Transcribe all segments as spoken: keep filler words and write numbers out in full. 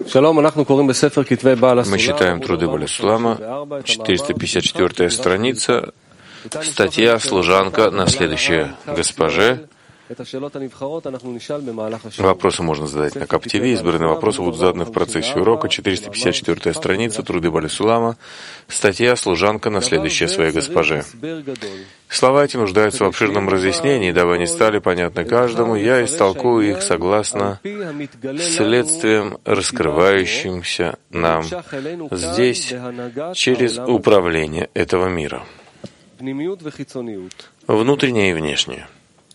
Мы читаем труды Бааля Сулама, четыреста пятьдесят четвёртая страница, статья «Служанка, наследующая госпоже». Вопросы можно задать на Каптиве. Избранные вопросы будут заданы в процессе урока. четыреста пятьдесят четвёртая страница, труды Бааля Сулама, статья «Служанка, наследующая своей госпоже». Слова эти нуждаются в обширном разъяснении, дабы они стали понятны каждому. Я истолкую их согласно следствиям, раскрывающимся нам здесь через управление этого мира. Внутреннее и внешнее.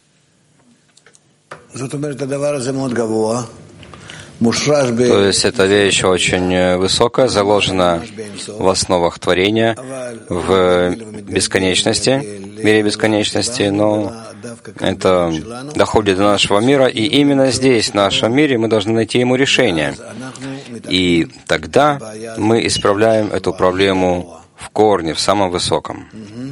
То есть эта вещь очень высокая, заложена в основах творения, в бесконечности, в мире бесконечности, но это доходит до нашего мира, и именно здесь, в нашем мире, мы должны найти ему решение. И тогда мы исправляем эту проблему в корне, в самом высоком.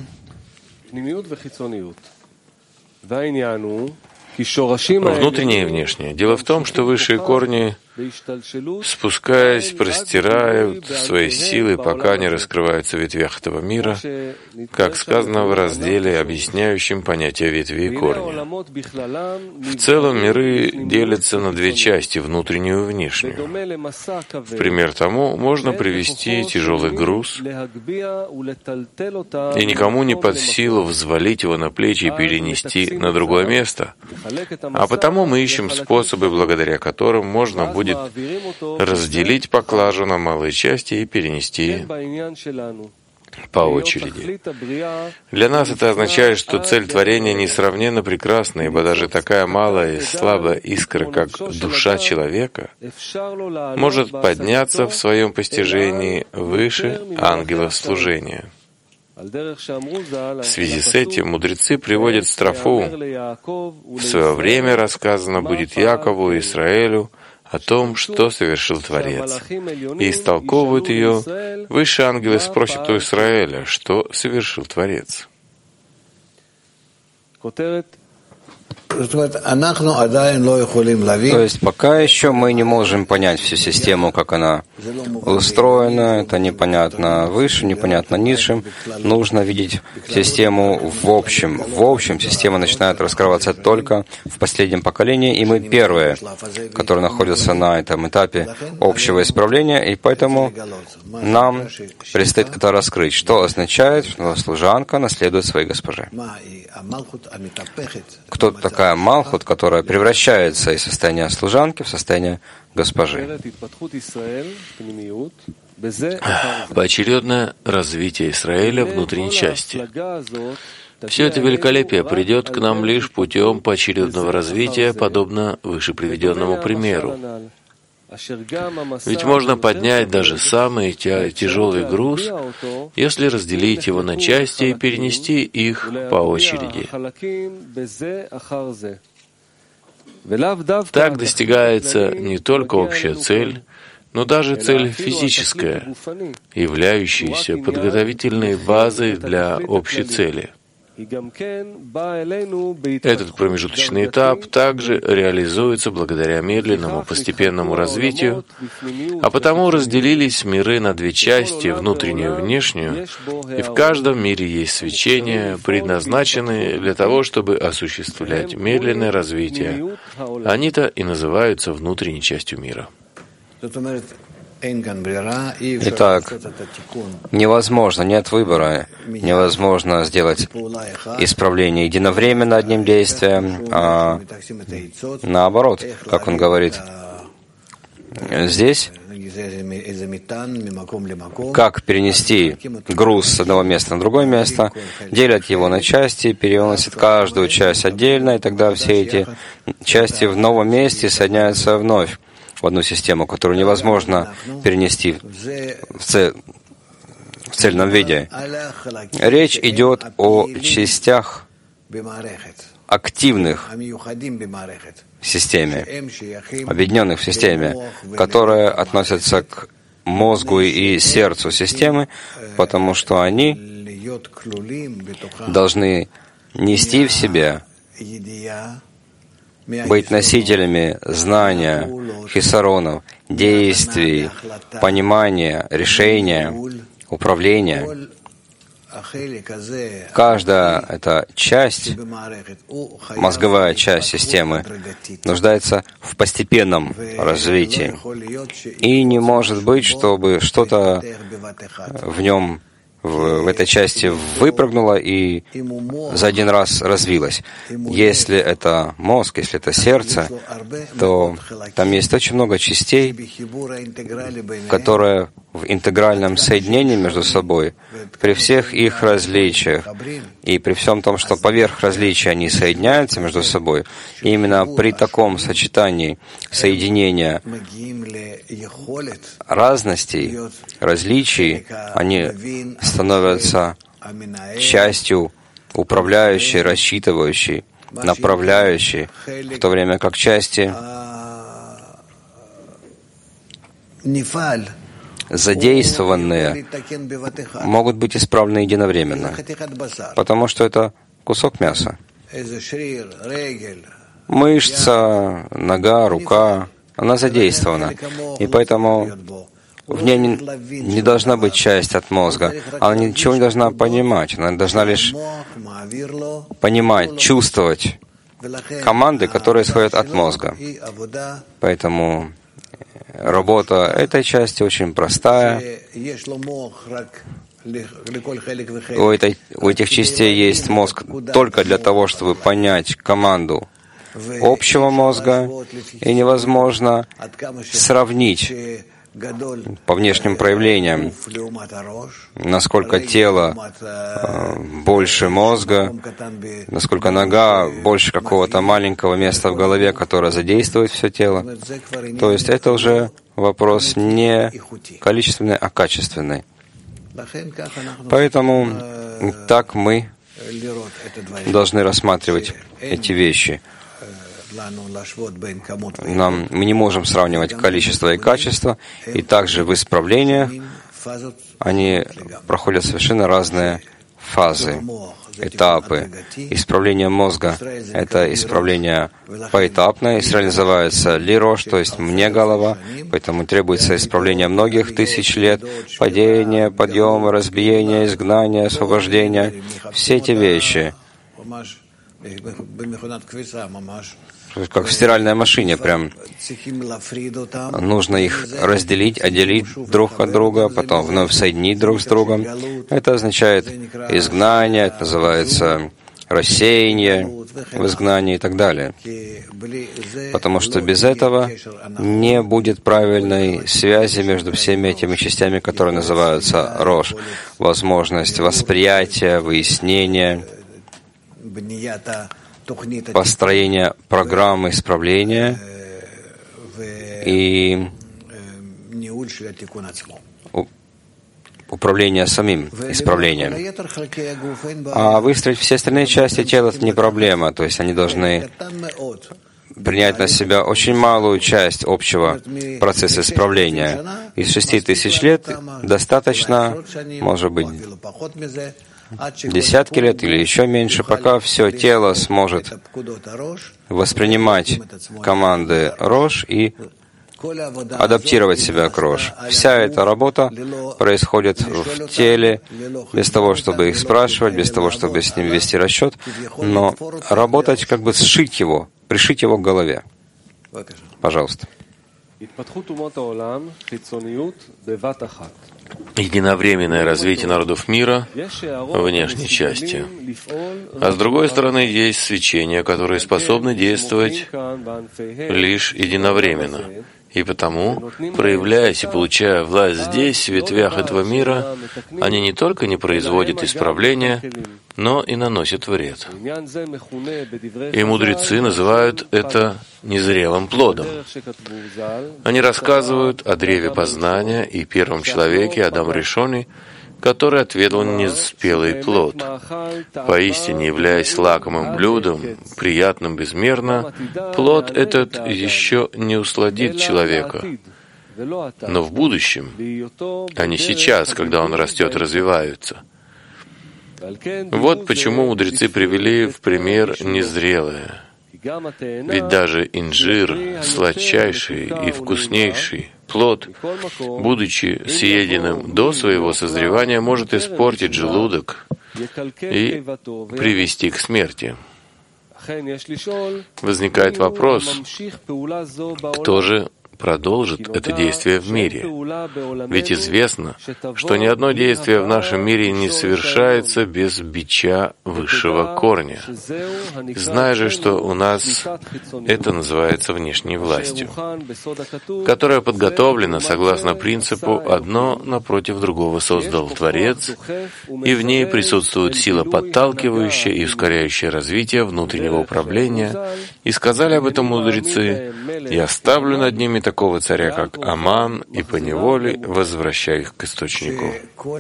Внутреннее и внешнее. Дело в том, что высшие корни, спускаясь, простирают свои силы, пока не раскрываются в ветвях этого мира, как сказано в разделе, объясняющем понятие ветви и корня. В целом миры делятся на две части, внутреннюю и внешнюю. В пример тому можно привести тяжелый груз, и никому не под силу взвалить его на плечи и перенести на другое место. А потому мы ищем способы, благодаря которым можно будет разделить поклажу на малые части и перенести по очереди. Для нас это означает, что цель творения несравненно прекрасна, ибо даже такая малая и слабая искра, как душа человека, может подняться в своем постижении выше ангела служения. В связи с этим мудрецы приводят строфу: «В свое время рассказано будет Якову и Израилю о том, что совершил Творец». И истолковывают ее: высшие ангелы спросят у Израиля, что совершил Творец. То есть пока еще мы не можем понять всю систему, как она устроена, это непонятно выше, непонятно ниже. Нужно видеть систему в общем. В общем система начинает раскрываться только в последнем поколении, и мы первые, которые находятся на этом этапе общего исправления, и поэтому нам предстоит это раскрыть, что означает, что служанка наследует своей госпоже. Кто такая Малхут, которая превращается из состояния служанки в состояние госпожи? Поочередное развитие Израиля внутренней части. Все это великолепие придет к нам лишь путем поочередного развития, подобно выше приведенному примеру. Ведь можно поднять даже самый тяжелый груз, если разделить его на части и перенести их по очереди. Так достигается не только общая цель, но даже цель физическая, являющаяся подготовительной базой для общей цели. Этот промежуточный этап также реализуется благодаря медленному постепенному развитию, а потому разделились миры на две части, внутреннюю и внешнюю, и в каждом мире есть свечения, предназначенные для того, чтобы осуществлять медленное развитие. Они-то и называются внутренней частью мира. Итак, невозможно, нет выбора, невозможно сделать исправление единовременно одним действием, а наоборот, как он говорит здесь, как перенести груз с одного места на другое место, делят его на части, переносят каждую часть отдельно, и тогда все эти части в новом месте соединяются вновь в одну систему, которую невозможно перенести в, цель, в цельном виде. Речь идет о частях активных в системе, объединенных в системе, которые относятся к мозгу и сердцу системы, потому что они должны нести в себе быть носителями знания, хисаронов, действий, понимания, решения, управления. Каждая эта часть, мозговая часть системы, нуждается в постепенном развитии. И не может быть, чтобы что-то в нем, в, в этой части выпрыгнуло и за один раз развилось. Если это мозг, если это сердце, то там есть очень много частей, которые в интегральном соединении между собой, при всех их различиях и при всем том, что поверх различий они соединяются между собой, и именно при таком сочетании соединения разностей, различий, они становятся частью управляющей, рассчитывающей, направляющей, в то время как части задействованные могут быть исправлены единовременно, потому что это кусок мяса. Мышца, нога, рука, она задействована, и поэтому в ней не, не должна быть часть от мозга. Она ничего не должна понимать, она должна лишь понимать, чувствовать команды, которые исходят от мозга. Поэтому работа этой части очень простая. У, этой, у этих частей есть мозг только для того, чтобы понять команду общего мозга, и невозможно сравнить по внешним проявлениям, насколько тело э, больше мозга, насколько нога больше какого-то маленького места в голове, которое задействует все тело. То есть это уже вопрос не количественный, а качественный. Поэтому так мы должны рассматривать эти вещи. Нам, мы не можем сравнивать количество и качество, и также в исправлениях они проходят совершенно разные фазы, этапы. Исправление мозга — это исправление поэтапное, если называется лирош, то есть мне голова, поэтому требуется исправление многих тысяч лет, падение, подъем, разбиение, изгнание, освобождение, все эти вещи. Как в стиральной машине, прям нужно их разделить, отделить друг от друга, потом вновь соединить друг с другом. Это означает изгнание, это называется рассеяние в изгнании и так далее. Потому что без этого не будет правильной связи между всеми этими частями, которые называются рош. Возможность восприятия, выяснения, построение программы исправления и управление самим исправлением. А выстроить все остальные части тела — это не проблема, то есть они должны принять на себя очень малую часть общего процесса исправления. Из шести тысяч лет достаточно, может быть, десятки лет или еще меньше, пока все тело сможет воспринимать команды Рош и адаптировать себя к Рош. Вся эта работа происходит в теле, без того, чтобы их спрашивать, без того, чтобы с ним вести расчет, но работать, как бы сшить его, пришить его к голове. Пожалуйста. Единовременное развитие народов мира внешней части. А с другой стороны, есть свечения, которые способны действовать лишь единовременно. И потому, проявляясь и получая власть здесь, в ветвях этого мира, они не только не производят исправления, но и наносят вред. И мудрецы называют это незрелым плодом. Они рассказывают о древе познания и первом человеке, Адам Ришони, который отведал неспелый плод. Поистине, являясь лакомым блюдом, приятным безмерно, плод этот еще не усладит человека. Но в будущем, а не сейчас, когда он растет и развивается. Вот почему мудрецы привели в пример незрелое. Ведь даже инжир, сладчайший и вкуснейший плод, будучи съеденным до своего созревания, может испортить желудок и привести к смерти. Возникает вопрос, кто же продолжит это действие в мире? Ведь известно, что ни одно действие в нашем мире не совершается без бича высшего корня. Зная же, что у нас это называется внешней властью, которая подготовлена согласно принципу «одно напротив другого создал Творец», и в ней присутствует сила подталкивающая и ускоряющая развитие внутреннего управления, и сказали об этом мудрецы: «Я ставлю над ними такого царя, как Аман, и поневоле возвращаю их к источнику».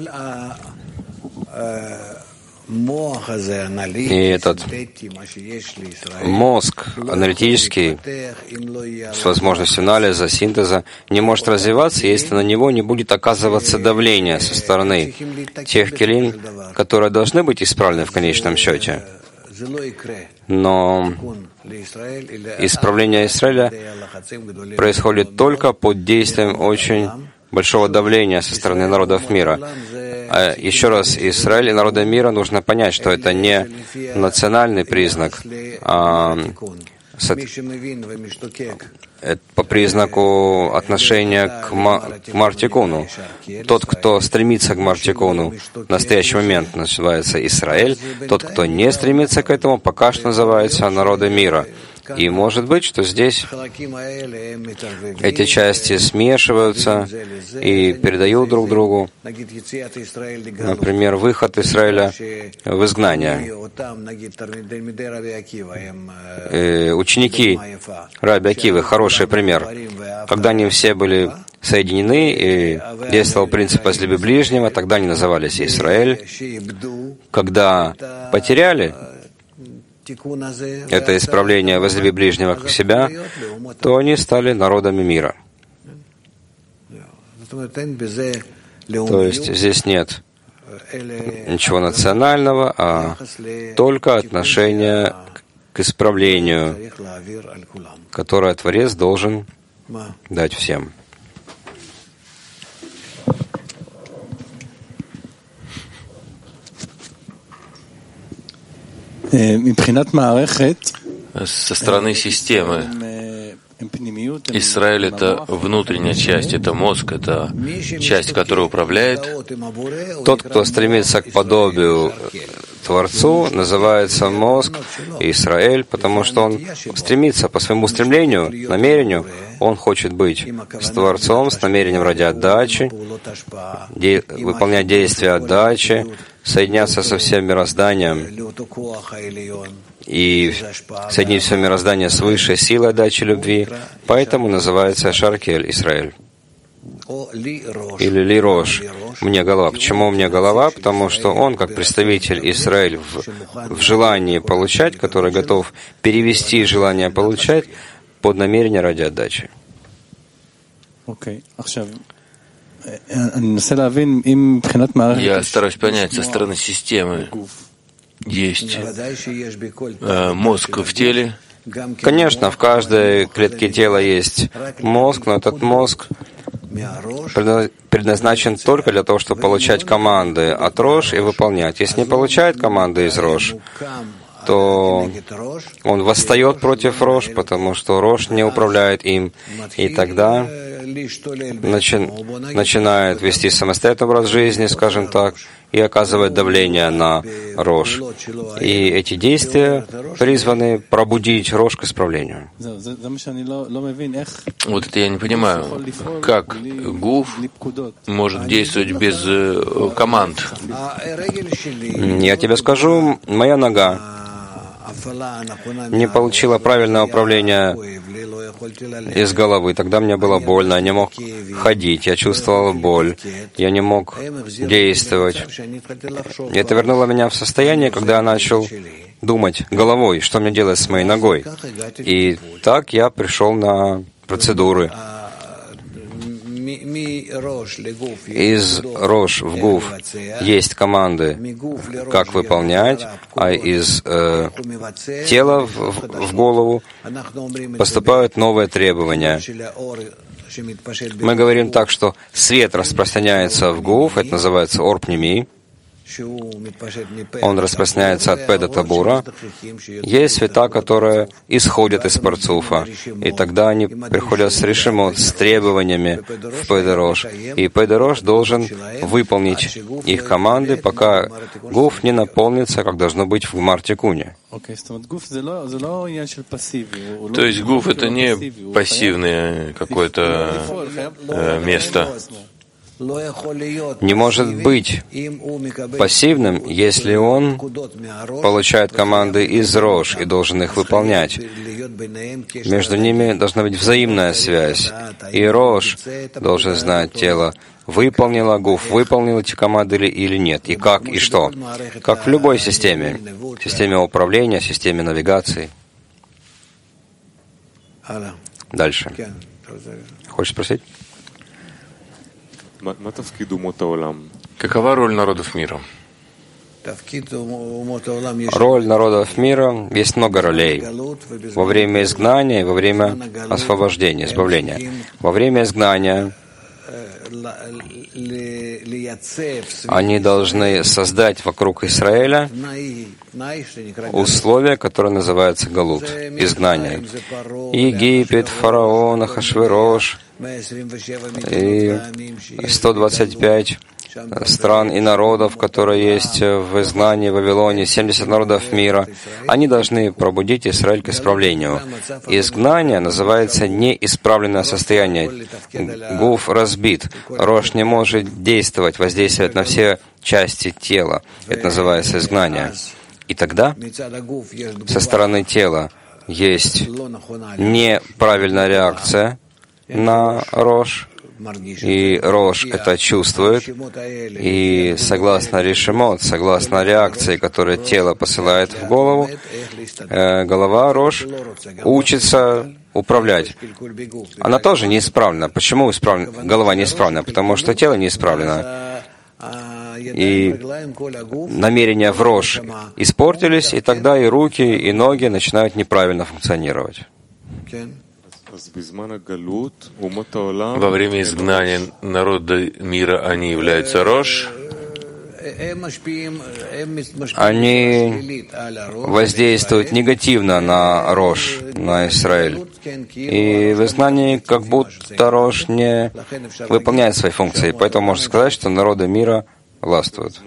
И этот мозг аналитический с возможностью анализа, синтеза не может развиваться, если на него не будет оказываться давление со стороны тех келим, которые должны быть исправлены в конечном счете. Но исправление Израиля происходит только под действием очень большого давления со стороны народов мира. А еще раз, Израиль и народы мира нужно понять, что это не национальный признак, а по признаку отношения к, ма- к Мартикуну. Тот, кто стремится к Мартикуну, в настоящий момент называется Израиль. Тот, кто не стремится к этому, пока что называется народы мира. И может быть, что здесь эти части смешиваются и передают друг другу. Например, выход Израиля в изгнание. И ученики Раби Акивы — хороший пример. Когда они все были соединены и действовал принцип «возлюби ближнего», тогда они назывались Израиль. Когда потеряли это исправление «возлюби ближнего как себя», то они стали народами мира. То есть здесь нет ничего национального, а только отношение к исправлению, которое Творец должен дать всем. Со стороны системы, Израиль — это внутренняя часть, это мозг, это часть, которая управляет. Тот, кто стремится к подобию Творцу, называется мозг Израиль, потому что он стремится по своему стремлению, намерению, он хочет быть с Творцом, с намерением ради отдачи, де- выполнять действия отдачи, соединяться со всем мирозданием и соединить все мироздание с высшей силой отдачи любви. Поэтому называется Шаркель Израиль. Или Лирош. Мне голова. Почему мне голова? Потому что он, как представитель Израиль в, в желании получать, который готов перевести желание получать под намерение ради отдачи. Я стараюсь понять со стороны системы. Есть э, мозг в теле. Конечно, в каждой клетке тела есть мозг, но этот мозг предназначен только для того, чтобы получать команды от Рош и выполнять. Если не получает команды из Рош, то он восстает против Рош, потому что Рош не управляет им, и тогда начи- начинает вести самостоятельный образ жизни, скажем так, и оказывает давление на Рош. И эти действия призваны пробудить Рош к исправлению. Вот это я не понимаю, как Гуф может действовать без э, команд. Я тебе скажу, моя нога не получила правильного управления из головы. Тогда мне было больно, я не мог ходить, я чувствовал боль, я не мог действовать. И это вернуло меня в состояние, когда я начал думать головой, что мне делать с моей ногой. И так я пришел на процедуры. из Рош в Гуф есть команды, как выполнять, а из э, тела в, в голову поступают новые требования. Мы говорим так, что свет распространяется в Гуф, это называется орпними. Он распространяется от Педа Табура. Есть света, которые исходят из Парцуфа, и тогда они приходят с решимот, с требованиями в Педерош. И Педерош должен выполнить их команды, пока Гуф не наполнится, как должно быть в Гмар-Тикуне. То есть Гуф — это не пассивное какое-то э, место. Не может быть пассивным, если он получает команды из Рош и должен их выполнять. Между ними должна быть взаимная связь. И Рош должен знать тело, выполнила Гуф, выполнил эти команды или, или нет, и как, и что. Как в любой системе. Системе управления, системе навигации. Дальше. Хочешь спросить? Какова роль народов мира? Роль народов мира, есть много ролей. Во время изгнания и во время освобождения, избавления. Во время изгнания они должны создать вокруг Израиля условия, которые называются галут, изгнание. Египет, фараон, Ахашверош и сто двадцать пять стран и народов, которые есть в изгнании в Вавилоне, семьдесят народов мира, они должны пробудить Израиль к исправлению. Изгнание называется неисправленное состояние. Гуф разбит. Рош не может действовать, воздействовать на все части тела. Это называется изгнание. И тогда со стороны тела есть неправильная реакция на Рош, и Рош это чувствует, и согласно решимот, согласно реакции, которую тело посылает в голову, э, голова Рош учится управлять. Она тоже неисправна. Почему исправлена? Голова неисправна? Потому что тело неисправлено. И намерения в Рош испортились, и тогда и руки, и ноги начинают неправильно функционировать. Во время изгнания народа мира они являются Рош. Они воздействуют негативно на Рош, на Израиль. И в изгнании как будто Рош не выполняет свои функции. Поэтому можно сказать, что народы мира властвуют.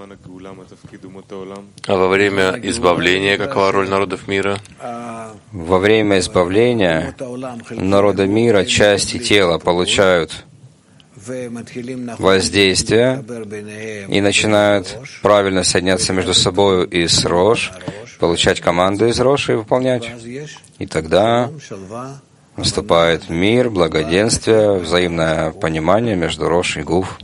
А во время избавления какова роль народов мира? Во время избавления народы мира, части тела получают воздействие и начинают правильно соединяться между собой и с Рош, получать команды из Рош и выполнять. И тогда наступает мир, благоденствие, взаимное понимание между Рош и Гуф.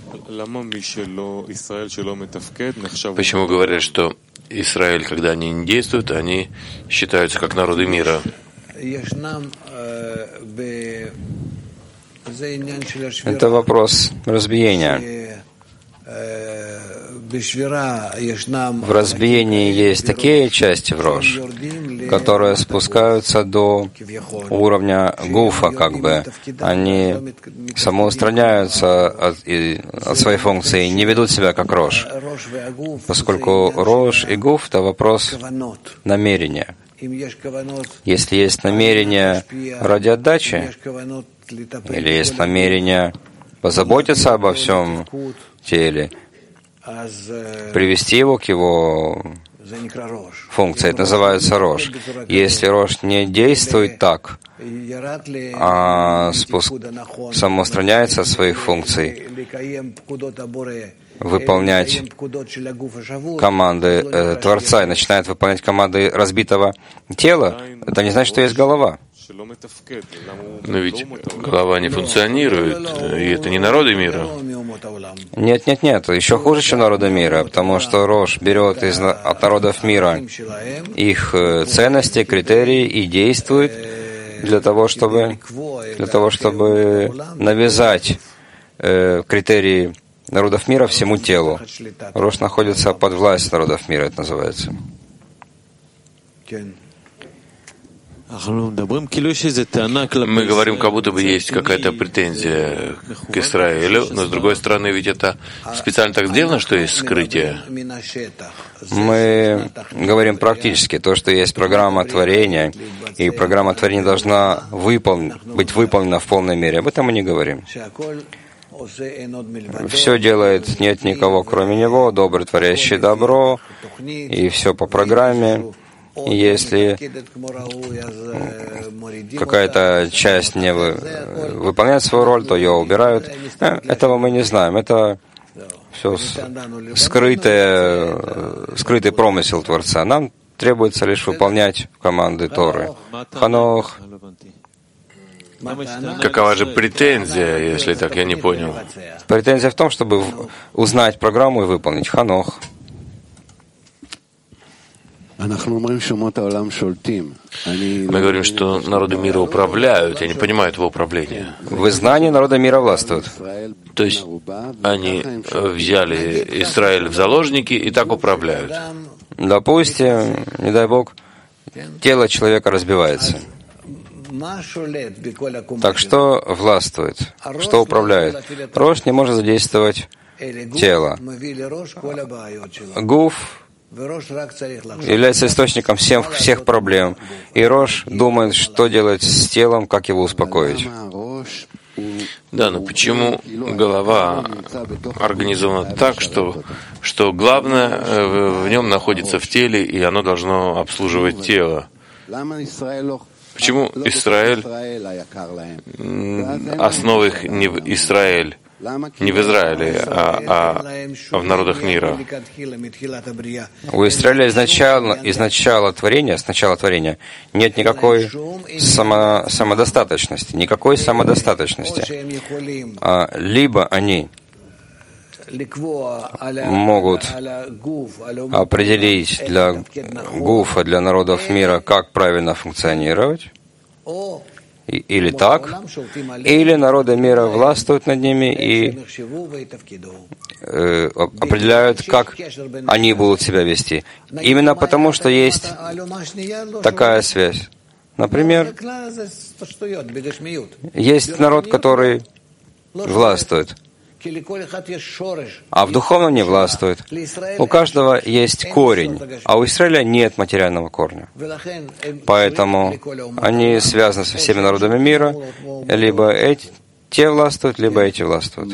Почему говорят, что Израиль, когда они не действуют, они считаются как народы мира? Это вопрос разбиения. В разбиении есть такие части в Рош, которые спускаются до уровня Гуфа, как бы. Они самоустраняются от, от своей функции и не ведут себя как Рош. Поскольку Рош и Гуф — это вопрос намерения. Если есть намерение ради отдачи, или есть намерение позаботиться обо всем теле, привести его к его функции, это называется Рош. Если Рош не действует так, а спуск... самоустраняется от своих функций, выполнять команды э, Творца и начинает выполнять команды разбитого тела, это не значит, что есть голова. Но ведь голова не функционирует, и это не народы мира. Нет, нет, нет, еще хуже, чем народы мира, потому что Рош берет из, от народов мира их ценности, критерии и действует для того, чтобы, для того, чтобы навязать э, критерии народов мира всему телу. Рош находится под властью народов мира, это называется. Мы говорим, как будто бы есть какая-то претензия к Израилю, но с другой стороны, ведь это специально так сделано, что есть скрытие. Мы говорим практически то, что есть программа творения, и программа творения должна выпол... быть выполнена в полной мере. Об этом мы не говорим. Все делает нет никого, кроме него, добрый, творящий добро, и все по программе. И если какая-то часть не вы, выполняет свою роль, то ее убирают. Этого мы не знаем. Это все скрытый, скрытый промысел Творца. Нам требуется лишь выполнять команды Торы. Ханох. Какова же претензия, если так, я не понял? Претензия в том, чтобы узнать программу и выполнить. Ханох. Мы говорим, что народы мира управляют, я не понимаю этого управления. В знании народа мира властвуют. То есть они взяли Израиль в заложники и так управляют. Допустим, не дай Бог, тело человека разбивается. Так что властвует? Что управляет? Рош не может задействовать тело. Гуф является источником всех, всех проблем. И Рош думает, что делать с телом, как его успокоить. Да, но почему голова организована так, что, что главное в нем находится в теле, и оно должно обслуживать тело? Почему Израиль, основа их не в Израиль, не в Израиле, а, а, а в народах мира? У Израиля изначально, изначала творения, с начала творения, нет никакой само, самодостаточности, никакой самодостаточности. А, либо они могут определить для гуфа, для народов мира, как правильно функционировать, или так, или народы мира властвуют над ними и э, определяют, как они будут себя вести. Именно потому, что есть такая связь. Например, есть народ, который властвует, а в духовном не властвует. У каждого есть корень, а у Израиля нет материального корня. Поэтому они связаны со всеми народами мира, либо эти, те властвуют, либо эти властвуют.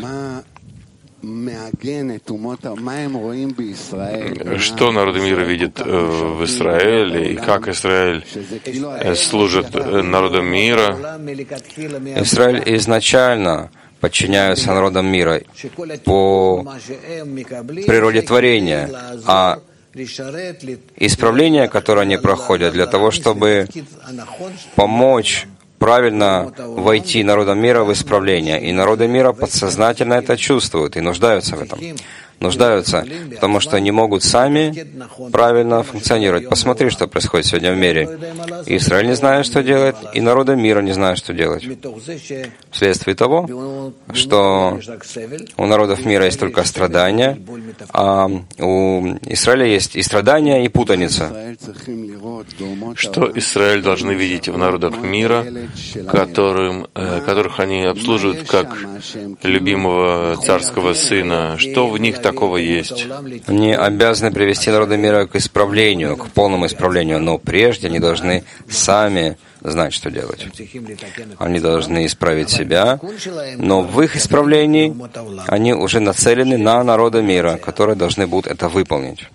Что народы мира видят в Израиле, и как Израиль служит народам мира? Израиль изначально подчиняются народам мира по природе творения, а исправления, которые они проходят для того, чтобы помочь правильно войти народам мира в исправление. И народы мира подсознательно это чувствуют и нуждаются в этом. Нуждаются, потому что не могут сами правильно функционировать. Посмотри, что происходит сегодня в мире. Израиль не знает, что делать, и народы мира не знают, что делать. Вследствие того, что у народов мира есть только страдания, а у Израиля есть и страдания, и путаница. Что Израиль должны видеть в народах мира, которым, э, которых они обслуживают как любимого царского сына? Что в них такого есть? Они обязаны привести народы мира к исправлению, к полному исправлению, но прежде они должны сами знать, что делать. Они должны исправить себя, но в их исправлении они уже нацелены на народы мира, которые должны будут это выполнить.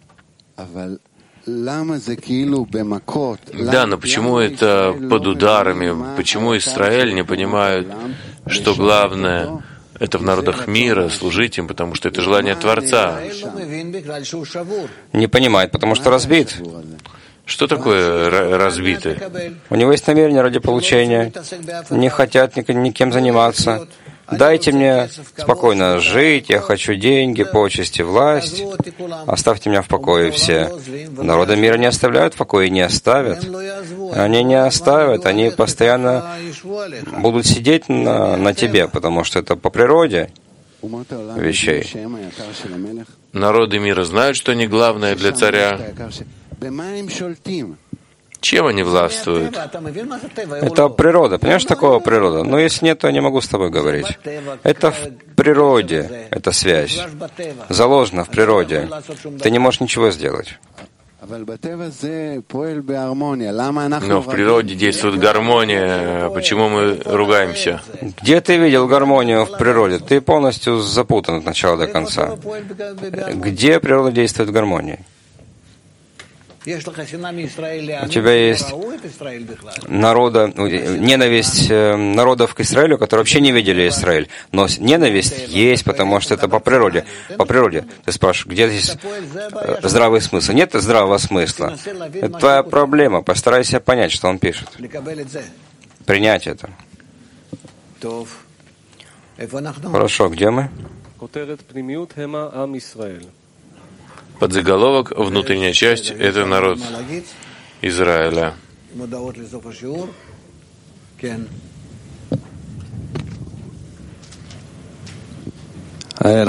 Да, но почему это под ударами? Почему Израиль не понимает, что главное — это в народах мира служить им, потому что это желание Творца? Не понимает, потому что разбит. Что такое разбитый? У него есть намерение ради получения. Не хотят никем заниматься. Дайте мне спокойно жить, я хочу деньги, почести, власть. Оставьте меня в покое все. Народы мира не оставляют в покое и не оставят. Они не оставят, они постоянно будут сидеть на, на тебе, потому что это по природе вещей. Народы мира знают, что они главное для царя. Чем они властвуют? Это природа. Понимаешь, такого природа? Но если нет, то я не могу с тобой говорить. Это в природе, эта связь. Заложена в природе. Ты не можешь ничего сделать. Но в природе действует гармония. Почему мы ругаемся? Где ты видел гармонию в природе? Ты полностью запутан от начала до конца. Где природа действует в гармонии? У тебя есть народа, ненависть народов к Израилю, которые вообще не видели Израиль. Но ненависть есть, потому что это по природе. По природе. Ты спрашиваешь, где здесь здравый смысл? Нет здравого смысла. Это твоя проблема. Постарайся понять, что он пишет. Принять это. Хорошо, где мы? Подзаголовок «Внутренняя часть» — это народ Израиля. Мы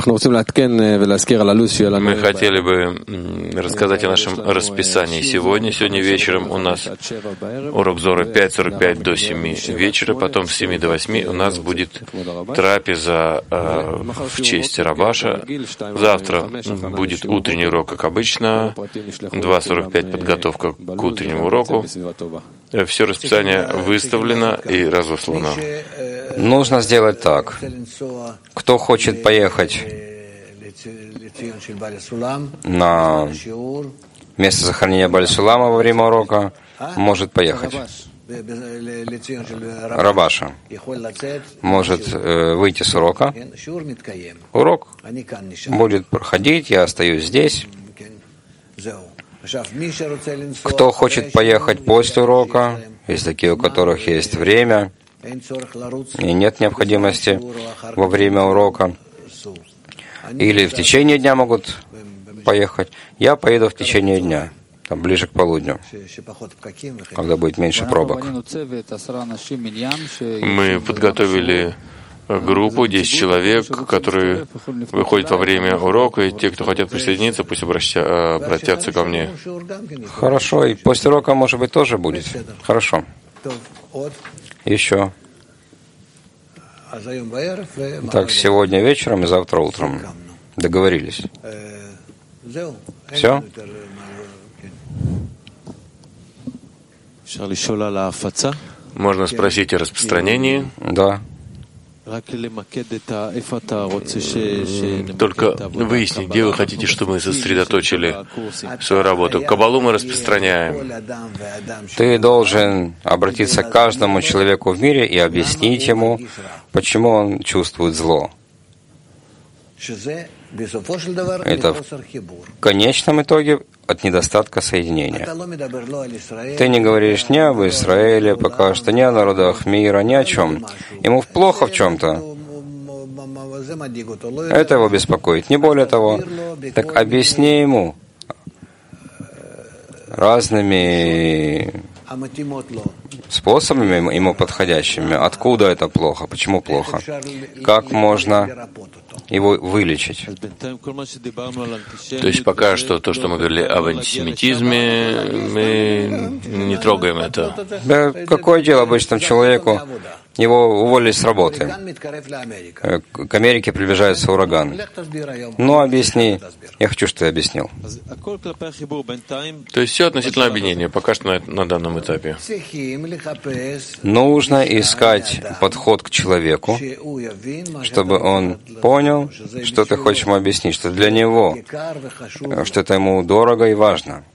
хотели бы рассказать о нашем расписании сегодня. Сегодня вечером у нас урок Зоры пять сорок пять до семи вечера, потом с семи до восьми у нас будет трапеза э, в честь Рабаша. Завтра будет утренний урок, как обычно, два сорок пять подготовка к утреннему уроку. Все расписание выставлено и разослано. Нужно сделать так. Кто хочет поехать на место захоронения Баль-Сулама во время урока, может поехать. Рабаша может э, выйти с урока. Урок будет проходить, я остаюсь здесь. Кто хочет поехать после урока, есть такие, у которых есть время, и нет необходимости во время урока, или в течение дня могут поехать. Я поеду в течение дня, там, ближе к полудню, когда будет меньше пробок. Мы подготовили группу, десять человек, которые выходят во время урока, и те, кто хотят присоединиться, пусть обраща, обратятся ко мне. Хорошо, и после урока, может быть, тоже будет. Хорошо. Еще. Так, сегодня вечером и завтра утром. Договорились. Все? Можно спросить о распространении? Да. Только выяснить, где вы хотите, чтобы мы сосредоточили свою работу. Кабалу мы распространяем. Ты должен обратиться к каждому человеку в мире и объяснить ему, почему он чувствует зло. Это в конечном итоге от недостатка соединения. Ты не говоришь ни об Израиле пока что, ни о народах мира, ни о чем. Ему плохо в чем-то. Это его беспокоит. Не более того. Так объясни ему разными способами ему подходящими, откуда это плохо, почему плохо, как можно его вылечить. То есть пока что то, что мы говорили об антисемитизме, мы не трогаем это. Да, какое дело обычному человеку? Его уволили с работы. К Америке приближается ураган. Ну, объясни. Я хочу, чтобы ты объяснил. То есть все относительно объединения, пока что на, на данном этапе. Нужно искать подход к человеку, чтобы он понял, что ты хочешь ему объяснить, что для него, что это ему дорого и важно.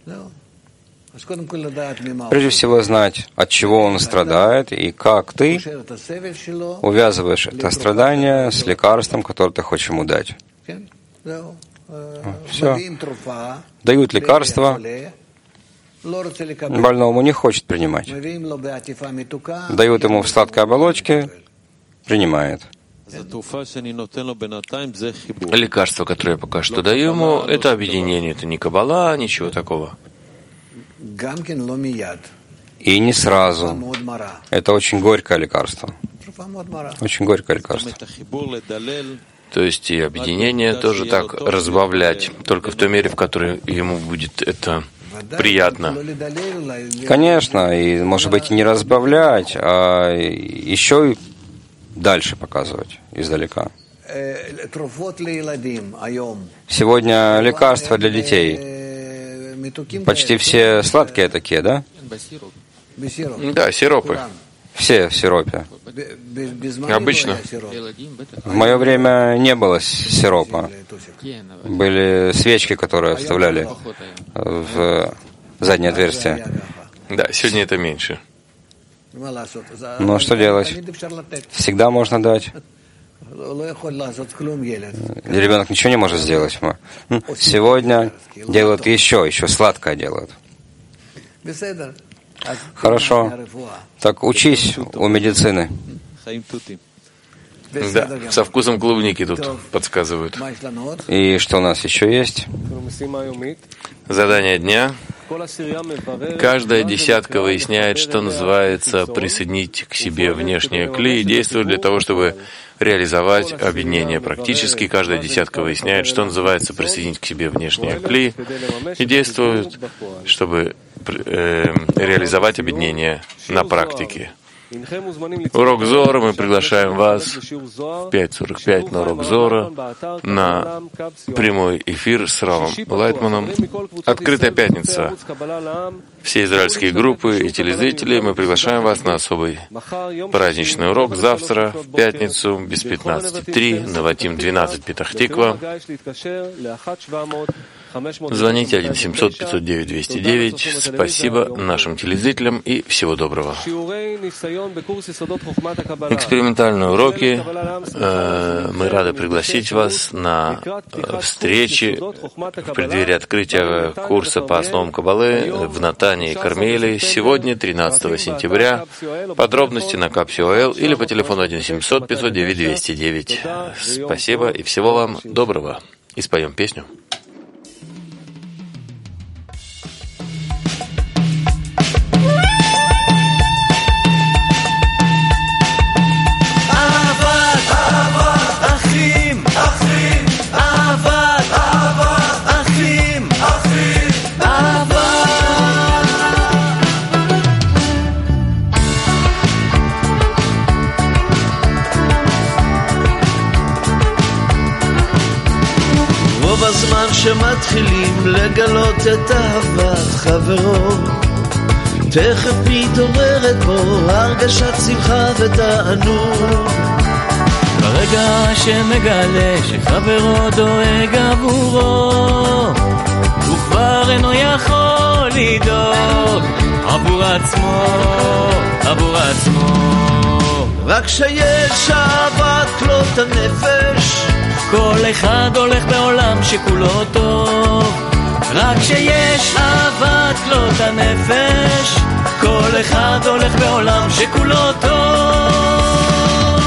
Прежде всего знать, от чего он страдает и как ты увязываешь это страдание с лекарством, которое ты хочешь ему дать. Все. Дают лекарство, больному не хочет принимать. Дают ему в сладкой оболочке, принимает. Лекарство, которое я пока что даю ему, это объединение, это не каббала, ничего такого. и не сразу. Это очень горькое лекарство. Очень горькое лекарство. То есть и объединение тоже так разбавлять, только в той мере, в которой ему будет это приятно. Конечно, и, может быть, и не разбавлять, а еще и дальше показывать издалека. Сегодня лекарства для детей. Почти все сладкие такие, да? Да, сиропы. Все в сиропе. Обычно. В мое время не было сиропа. Были свечки, которые вставляли в заднее отверстие. Да, сегодня это меньше. Ну, что делать? Всегда можно дать. Ребенок ничего не может сделать. Сегодня делают еще, еще сладкое делают. Хорошо. Так учись у медицины. Да, со вкусом клубники тут подсказывают. И что у нас еще есть? Задание дня. Каждая десятка выясняет, что называется присоединить к себе внешние кли и действует для того, чтобы реализовать объединение. Практически каждая десятка выясняет, что называется присоединить к себе внешние кли и действует, чтобы э, реализовать объединение на практике. Урок Зора, мы приглашаем вас в пять сорок пять на урок Зора, на прямой эфир с Равом Лайтманом. Открытая пятница. Все израильские группы и телезрители, мы приглашаем вас на особый праздничный урок завтра, в пятницу, без пятнадцати три, Наватим двенадцать, Петах-Тиква. Звоните один семьсот пятьсот девять двести девять. Спасибо нашим телезрителям и всего доброго. Экспериментальные уроки. Мы рады пригласить вас на встречи в преддверии открытия курса по основам Каббалы в Натане и Кармеле сегодня, тринадцатого сентября. Подробности на Капсиоэл или по телефону один семьсот пятьсот девять двести девять. Спасибо и всего вам доброго. И споем песню. בזמן שמתחילים לגלות את אהבת חברו תכף מתעוררת בו הרגשת שמחה ותענוג ברגע שמגלה שחברו דואג עבורו הוא כבר אינו יכול לדאוג עבור עצמו, עבור עצמו רק שיש אהבת כלות הנפש כל אחד הולך בעולם שכולו טוב רק שיש אהבת כלות הנפש כל אחד הולך בעולם שכולו טוב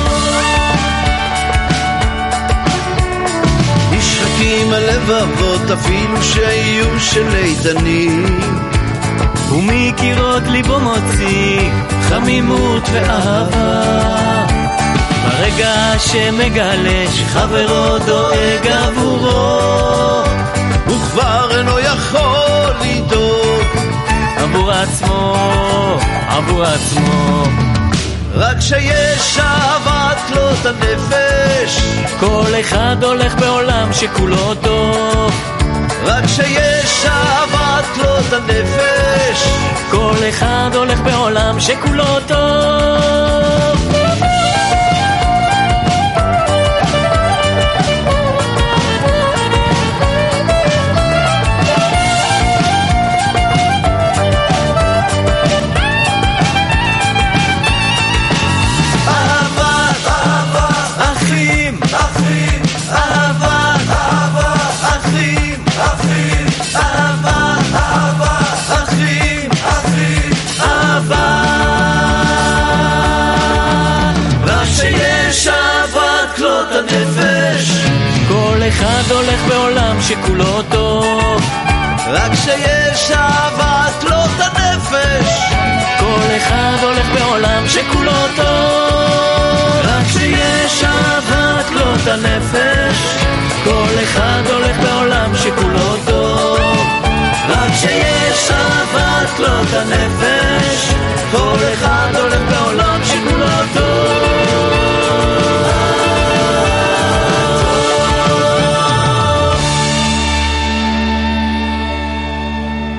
נשחקים הלבבות אפילו שיהיו של איתנים ומקירות ליבו מוציא חמימות ואהבה ברגע שמגלה שחברו דואג עבורו הוא כבר אינו יכול לדאוג עבור עצמו, עבור עצמו רק שיש אהבת כלות הנפש כל אחד הולך בעולם שכולו טוב רק שיש אהבת כלות הנפש כל אחד הולך בעולם שכולו טוב כל אחד הולך בעולם שכולו טוב רק שיש אהבת כלות הנפש שכולו טוב. רק שיש אהבת כלות הנפש, כל אחד הולך בעולם שכולו טוב. רק שיש אהבת כלות הנפש,